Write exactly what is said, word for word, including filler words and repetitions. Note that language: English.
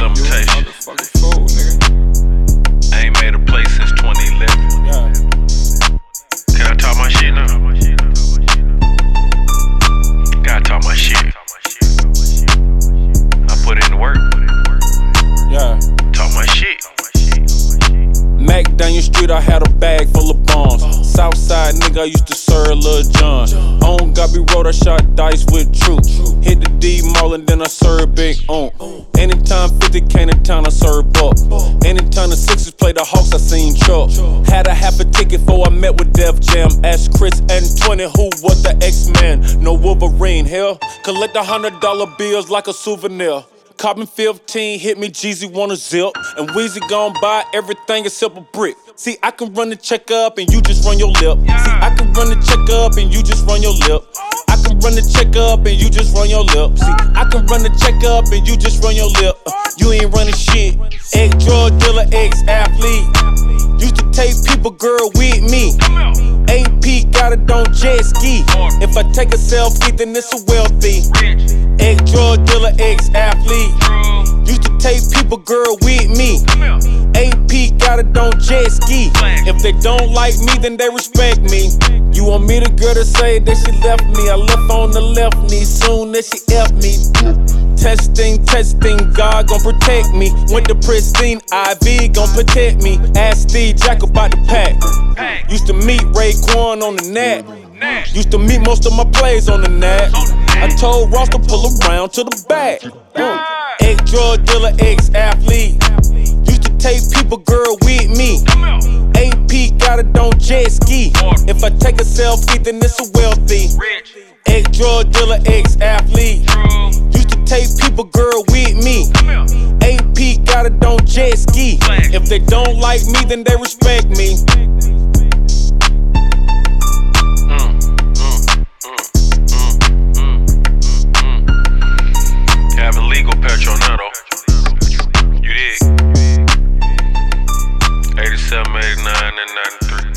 limitation. Motherfucking fool, nigga. I ain't made a play since twenty eleven. Yeah. Can I talk my shit now? Gotta talk my shit. I put in the work. Yeah. Talk my shit. Mac down your street, I had a bag full of bombs. Southside nigga, I used to serve Lil John. On Gobby Road, I shot dice with troops. Hit the D Mall and then I served Big On. Anytime fifty came to town, I served Buck. Anytime the Sixers played the Hawks, I seen Chuck. Had a half a ticket before I met with Def Jam. Asked Chris and twenty who was the X-Man. No Wolverine, hell. Collect a hundred dollar bills like a souvenir. Carbon fifteen, hit me, Jeezy wanna zip. And Weezy gon' buy everything except a brick. See, I can run the check up and you just run your lip. See, I can run the check up and you just run your lip. I can run the check up and you just run your lip. See, I can run the check up and you just run your lip. Uh, you ain't running shit. Ex-drug dealer, ex-athlete. Used to take people, girl, with me. A P got it on jet ski. If I take a selfie, then it's a wealthy. Ex-drug dealer, ex-athlete. Used to take people, girl, with me. A P got it on jet ski. If they don't like me, then they respect me. You want me the girl to say that she left me? I left on the left knee soon as she F me. Testing, testing, God gon' protect me. Went to pristine, I V gon' protect me. Ask Steve Jack about the pack. Used to meet Raekwon on the net. Used to meet most of my plays on the net. I told Ross to pull around to the back. Mm. Ex-drug dealer, ex-athlete. Used to take people, girl, with me. A P got it on jet ski. If I take a selfie, then it's a wealthy. Ex-drug dealer, ex-athlete. Used to take people, girl, with me. A P got it on jet ski. If they don't like me, then they respect me. Have illegal petrol now though. You dig? eighty-seven, eighty-nine, and ninety-three.